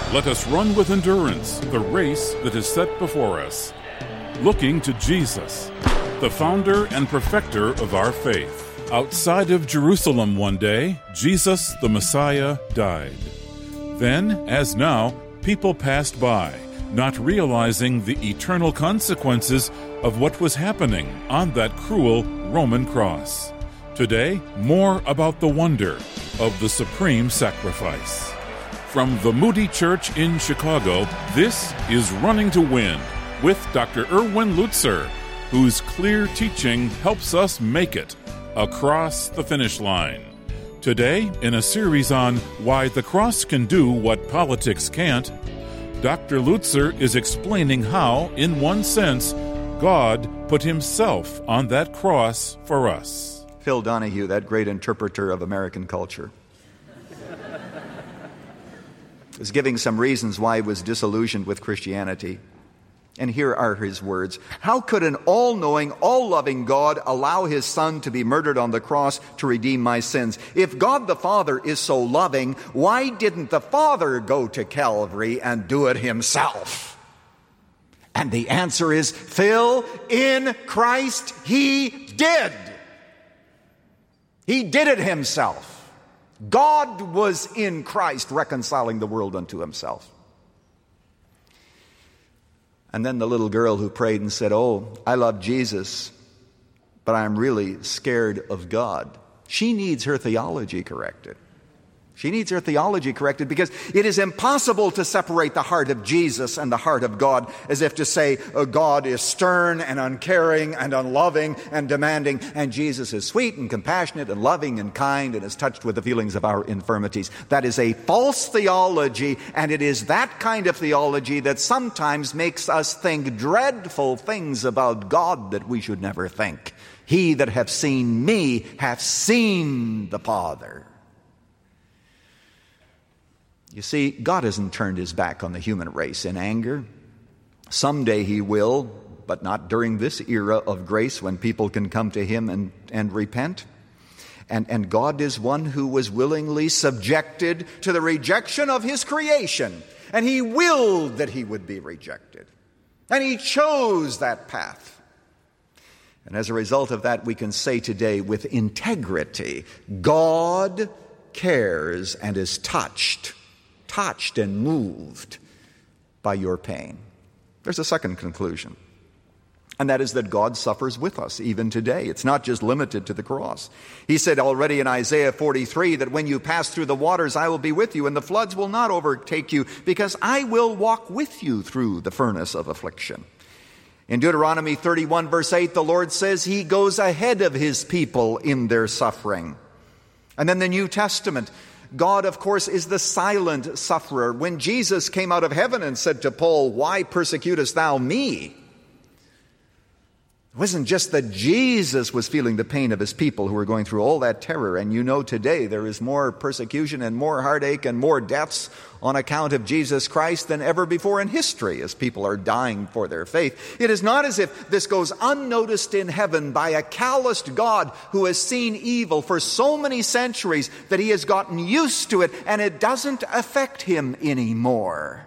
Let us run with endurance the race that is set before us, looking to Jesus, the founder and perfecter of our faith. Outside of Jerusalem one day, Jesus the Messiah died. Then, as now, people passed by, not realizing the eternal consequences of what was happening on that cruel Roman cross. Today, more about the wonder of the supreme sacrifice. From the Moody Church in Chicago, this is Running to Win with Dr. Erwin Lutzer, whose clear teaching helps us make it across the finish line. Today, in a series on why the cross can do what politics can't, Dr. Lutzer is explaining how, in one sense, God put himself on that cross for us. Phil Donahue, that great interpreter of American culture, was giving some reasons why he was disillusioned with Christianity. And here are his words. How could an all-knowing, all-loving God allow his Son to be murdered on the cross to redeem my sins? If God the Father is so loving, why didn't the Father go to Calvary and do it himself? And the answer is, Phil, in Christ he did. He did it himself. God was in Christ reconciling the world unto himself. And then the little girl who prayed and said, "Oh, I love Jesus, but I'm really scared of God." She needs her theology corrected. She needs her theology corrected because it is impossible to separate the heart of Jesus and the heart of God, as if to say God is stern and uncaring and unloving and demanding, and Jesus is sweet and compassionate and loving and kind and is touched with the feelings of our infirmities. That is a false theology, and it is that kind of theology that sometimes makes us think dreadful things about God that we should never think. He that hath seen me hath seen the Father. You see, God hasn't turned his back on the human race in anger. Someday he will, but not during this era of grace when people can come to him and repent. And God is one who was willingly subjected to the rejection of his creation. And he willed that he would be rejected. And he chose that path. And as a result of that, we can say today with integrity, God cares and is touched and moved by your pain. There's a second conclusion, and that is that God suffers with us even today. It's not just limited to the cross. He said already in Isaiah 43 that when you pass through the waters, I will be with you, and the floods will not overtake you, because I will walk with you through the furnace of affliction. In Deuteronomy 31 verse 8, the Lord says he goes ahead of his people in their suffering. And then the New Testament, God, of course, is the silent sufferer. When Jesus came out of heaven and said to Paul, "Why persecutest thou me?" It wasn't just that Jesus was feeling the pain of his people who were going through all that terror. And you know today there is more persecution and more heartache and more deaths on account of Jesus Christ than ever before in history as people are dying for their faith. It is not as if this goes unnoticed in heaven by a calloused God who has seen evil for so many centuries that he has gotten used to it and it doesn't affect him anymore.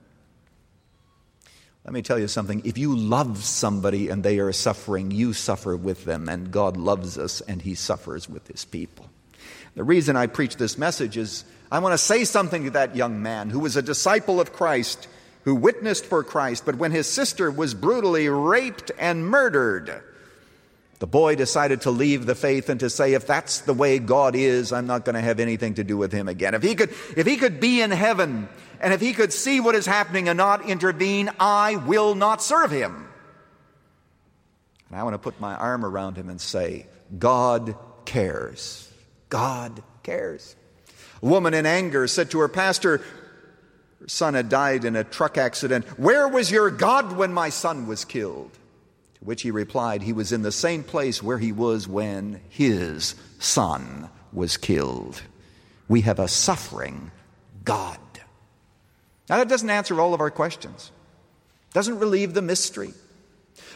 Let me tell you something. If you love somebody and they are suffering, you suffer with them, and God loves us and he suffers with his people. The reason I preach this message is I want to say something to that young man who was a disciple of Christ, who witnessed for Christ, but when his sister was brutally raped and murdered, the boy decided to leave the faith and to say, if that's the way God is, I'm not going to have anything to do with him again. If he could be in heaven, and if he could see what is happening and not intervene, I will not serve him. And I want to put my arm around him and say, God cares. God cares. A woman in anger said to her pastor, her son had died in a truck accident, "Where was your God when my son was killed?" To which he replied, he was in the same place where he was when his son was killed. We have a suffering God. Now that doesn't answer all of our questions. Doesn't relieve the mystery.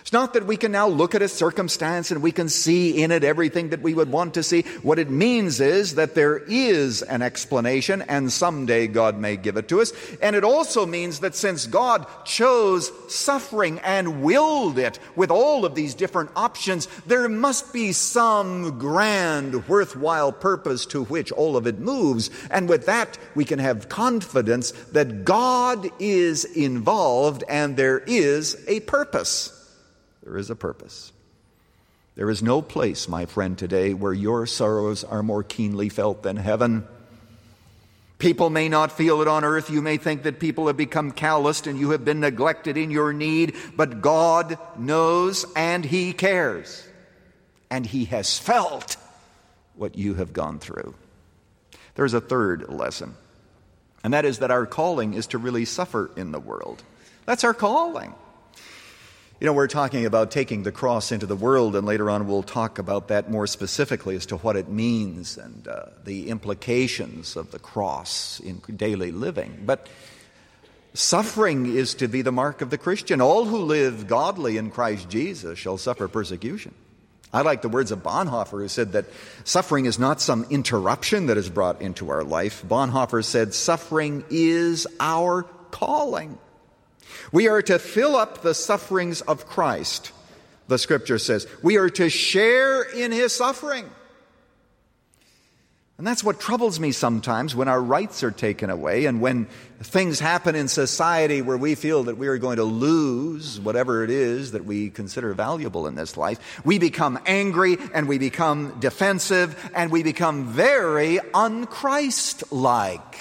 It's not that we can now look at a circumstance and we can see in it everything that we would want to see. What it means is that there is an explanation, and someday God may give it to us. And it also means that since God chose suffering and willed it with all of these different options, there must be some grand, worthwhile purpose to which all of it moves. And with that, we can have confidence that God is involved and there is a purpose. There is a purpose. There is no place, my friend, today where your sorrows are more keenly felt than heaven. People may not feel it on earth. You may think that people have become calloused and you have been neglected in your need, but God knows and He cares. And He has felt what you have gone through. There's a third lesson, and that is that our calling is to really suffer in the world. That's our calling. You know, we're talking about taking the cross into the world, and later on we'll talk about that more specifically as to what it means and the implications of the cross in daily living. But suffering is to be the mark of the Christian. All who live godly in Christ Jesus shall suffer persecution. I like the words of Bonhoeffer, who said that suffering is not some interruption that is brought into our life. Bonhoeffer said, suffering is our calling. We are to fill up the sufferings of Christ, the Scripture says. We are to share in His suffering. And that's what troubles me sometimes when our rights are taken away and when things happen in society where we feel that we are going to lose whatever it is that we consider valuable in this life. We become angry and we become defensive and we become very un-Christ-like.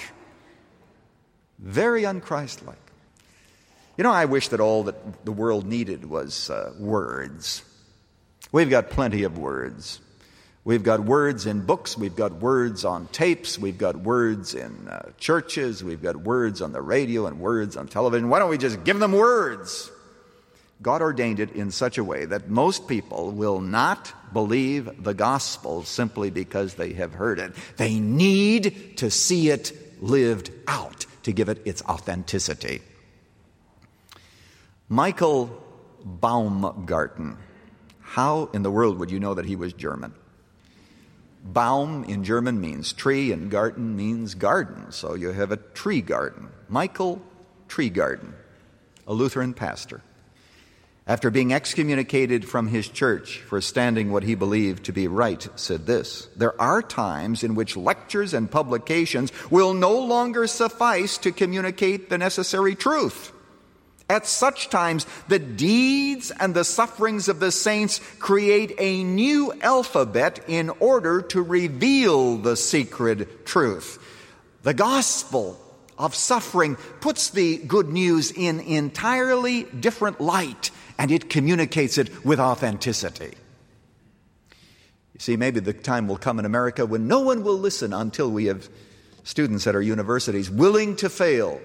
Very un-Christ-like. You know, I wish that all that the world needed was words. We've got plenty of words. We've got words in books. We've got words on tapes. We've got words in churches. We've got words on the radio and words on television. Why don't we just give them words? God ordained it in such a way that most people will not believe the gospel simply because they have heard it. They need to see it lived out to give it its authenticity. Michael Baumgarten. How in the world would you know that he was German? Baum in German means tree and Garten means garden. So you have a tree garden. Michael Treegarten, a Lutheran pastor. After being excommunicated from his church for standing what he believed to be right, said this: there are times in which lectures and publications will no longer suffice to communicate the necessary truth. At such times, the deeds and the sufferings of the saints create a new alphabet in order to reveal the secret truth. The gospel of suffering puts the good news in entirely different light, and it communicates it with authenticity. You see, maybe the time will come in America when no one will listen until we have students at our universities willing to fail,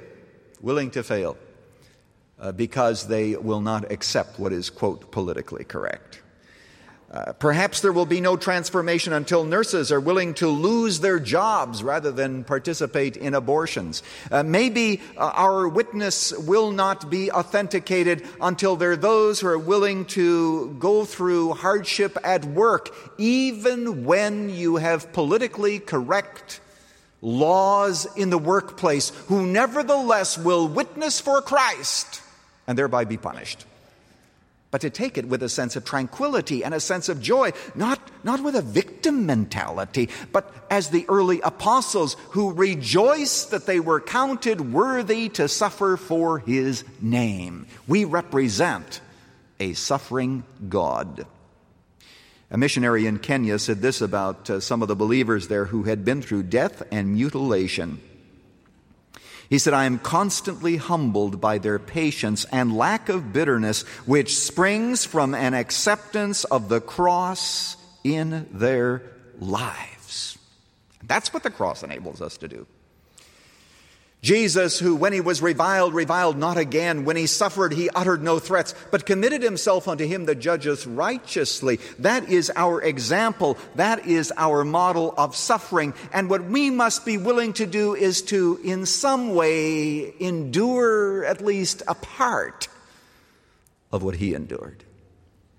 because they will not accept what is, quote, politically correct. Perhaps there will be no transformation until nurses are willing to lose their jobs rather than participate in abortions. Maybe our witness will not be authenticated until there are those who are willing to go through hardship at work, even when you have politically correct laws in the workplace, who nevertheless will witness for Christ and thereby be punished. But to take it with a sense of tranquility and a sense of joy, not with a victim mentality, but as the early apostles who rejoiced that they were counted worthy to suffer for His name. We represent a suffering God. A missionary in Kenya said this about some of the believers there who had been through death and mutilation. He said, I am constantly humbled by their patience and lack of bitterness, which springs from an acceptance of the cross in their lives. That's what the cross enables us to do. Jesus, who when He was reviled not again. When He suffered, He uttered no threats, but committed Himself unto Him that judgeth righteously. That is our example. That is our model of suffering. And what we must be willing to do is to, in some way, endure at least a part of what He endured.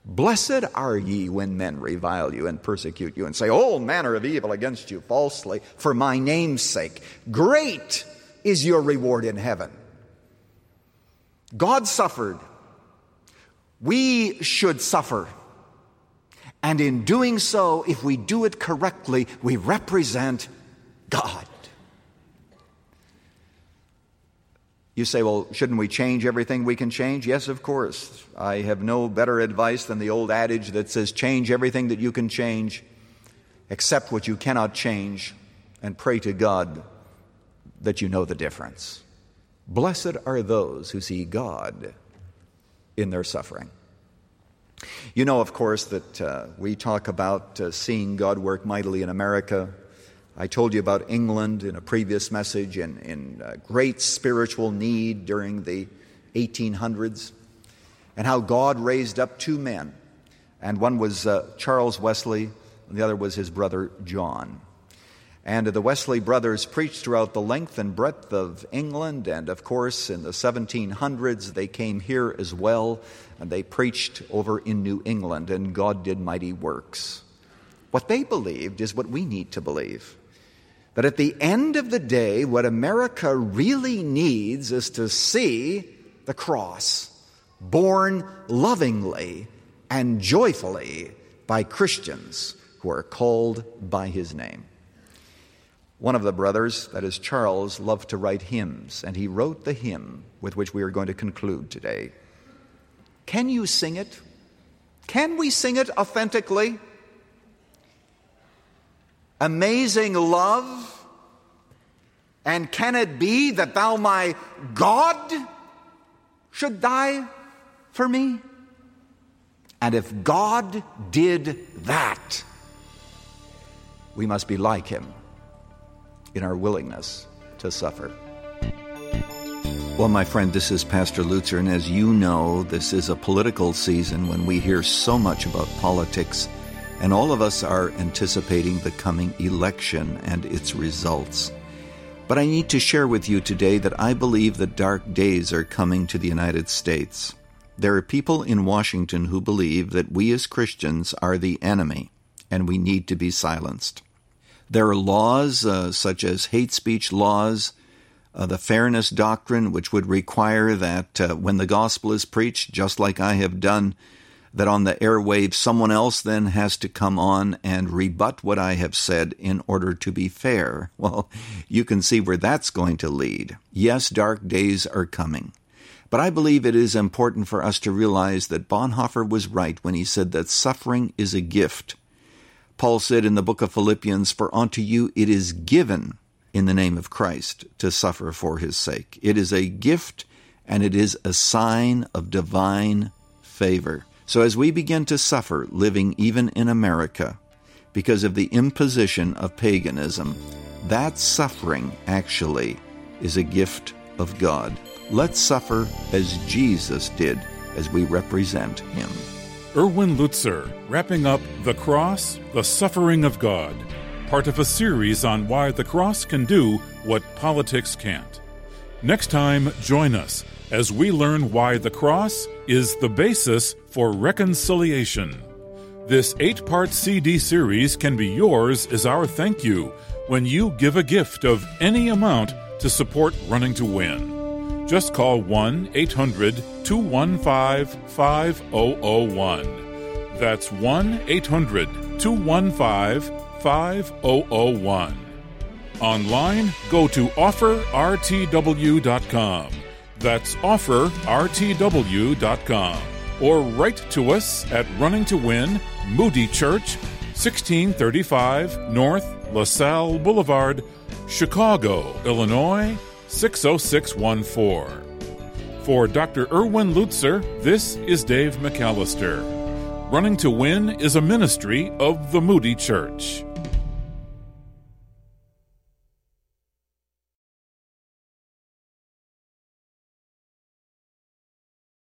Blessed are ye when men revile you and persecute you and say all manner of evil against you falsely for my name's sake. Great is your reward in heaven. God suffered. We should suffer. And in doing so, if we do it correctly, we represent God. You say, well, shouldn't we change everything we can change? Yes, of course. I have no better advice than the old adage that says, change everything that you can change, accept what you cannot change, and pray to God that you know the difference. Blessed are those who see God in their suffering. You know, of course, that we talk about seeing God work mightily in America. I told you about England in a previous message in great spiritual need during the 1800s, and how God raised up two men. And one was Charles Wesley, and the other was his brother John. And the Wesley brothers preached throughout the length and breadth of England, and of course in the 1700s they came here as well, and they preached over in New England, and God did mighty works. What they believed is what we need to believe. That at the end of the day, what America really needs is to see the cross borne lovingly and joyfully by Christians who are called by His name. One of the brothers, that is Charles, loved to write hymns, and he wrote the hymn with which we are going to conclude today. Can you sing it? Can we sing it authentically? Amazing love, and can it be that thou, my God, should die for me? And if God did that, we must be like Him in our willingness to suffer. Well, my friend, this is Pastor Lutzer, and as you know, this is a political season when we hear so much about politics. And all of us are anticipating the coming election and its results. But I need to share with you today that I believe that dark days are coming to the United States. There are people in Washington who believe that we as Christians are the enemy, and we need to be silenced. There are laws such as hate speech laws, the fairness doctrine, which would require that when the gospel is preached, just like I have done, that on the airwaves someone else then has to come on and rebut what I have said in order to be fair. Well, you can see where that's going to lead. Yes, dark days are coming. But I believe it is important for us to realize that Bonhoeffer was right when he said that suffering is a gift. Paul said in the book of Philippians, "For unto you it is given in the name of Christ to suffer for His sake." It is a gift, and it is a sign of divine favor. So as we begin to suffer, living even in America, because of the imposition of paganism, that suffering actually is a gift of God. Let's suffer as Jesus did as we represent Him. Erwin Lutzer, wrapping up The Cross, the Suffering of God, part of a series on why the cross can do what politics can't. Next time, join us as we learn why the cross is the basis for reconciliation. This 8-part CD series can be yours as our thank you when you give a gift of any amount to support Running to Win. Just call 1-800-215-5001. That's 1-800-215-5001. Online, go to offerrtw.com. That's offerrtw.com. Or write to us at Running to Win, Moody Church, 1635 North LaSalle Boulevard, Chicago, Illinois, 60614. For Dr. Erwin Lutzer, this is Dave McAllister. Running to Win is a ministry of the Moody Church.